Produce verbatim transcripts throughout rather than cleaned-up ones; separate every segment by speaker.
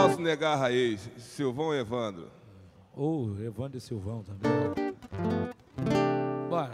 Speaker 1: posso negar a raiz. Silvão e Evandro.
Speaker 2: Ou oh, Evandro e Silvão também. Bora.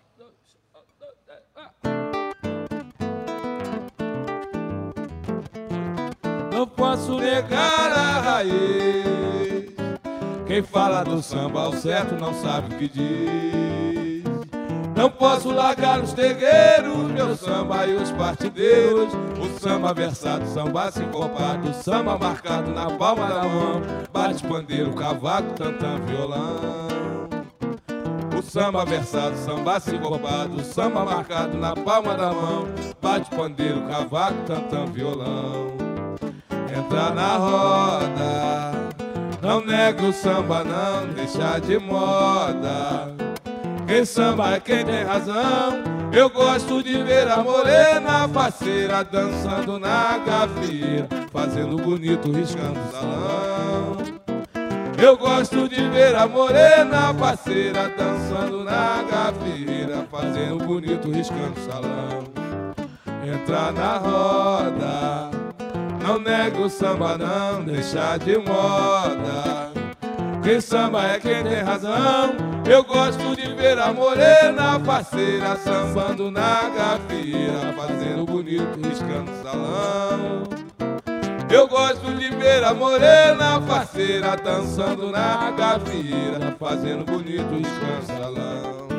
Speaker 2: Não posso negar a raiz. Quem fala do samba ao certo não sabe o que diz. Não posso largar os terreiros, meu samba e os partideiros. O samba versado, samba sincopado, samba marcado na palma da mão. Bate pandeiro, cavaco, tantã, violão. O samba versado, samba sincopado, samba marcado na palma da mão. Bate pandeiro, cavaco, tantã, violão. Entra na roda, não nega o samba, não deixa de moda. Quem samba é quem tem razão. Eu gosto de ver a morena faceira dançando na gafieira, fazendo bonito, riscando o salão. Eu gosto de ver a morena faceira dançando na gafieira, fazendo bonito, riscando o salão. Entra na roda, não nega o samba, não deixa de moda. Quem samba é quem tem razão. Eu gosto de ver a morena faceira sambando na gafieira, fazendo bonito, riscando o salão. Eu gosto de ver a morena faceira dançando na gafieira, fazendo bonito, riscando o salão.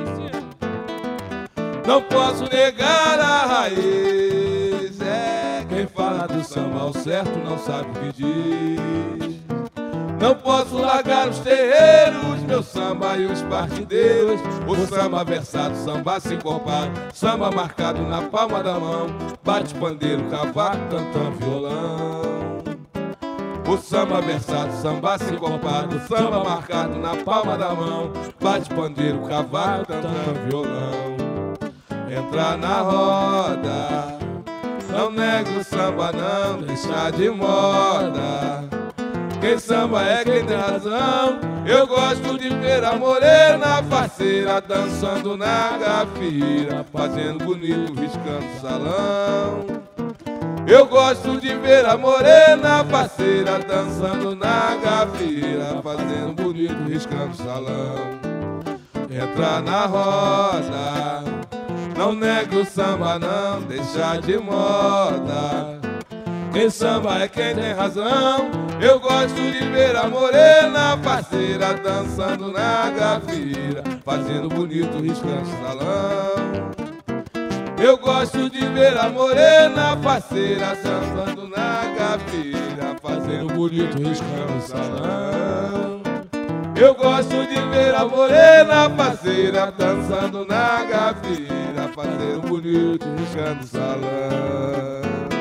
Speaker 2: Não posso negar a raiz. É, quem fala do samba ao certo não sabe o que diz. Não posso largar os terreiros, meu samba e os partideiros. O samba versado, samba sincopado, samba marcado na palma da mão. Bate pandeiro, cavaco, tantã, violão. O samba versado, samba sincopado, samba marcado na palma da mão. Bate pandeiro, cavaco, tantã, violão. Entra na roda, não nega o samba, não deixa de moda. Quem samba é quem tem razão. Eu gosto de ver a morena faceira dançando na gafieira, fazendo bonito, riscando o salão. Eu gosto de ver a morena faceira dançando na gafieira, fazendo bonito, riscando o salão. Entra na roda, não nega o samba, não deixa de moda. Quem samba é quem tem razão. Eu gosto de ver a morena faceira dançando na gafieira, fazendo bonito, riscando o salão. Eu gosto de ver a morena faceira dançando na gafieira, fazendo bonito, riscando o salão. Eu gosto de ver a morena faceira dançando na gafieira, fazendo bonito, riscando o salão.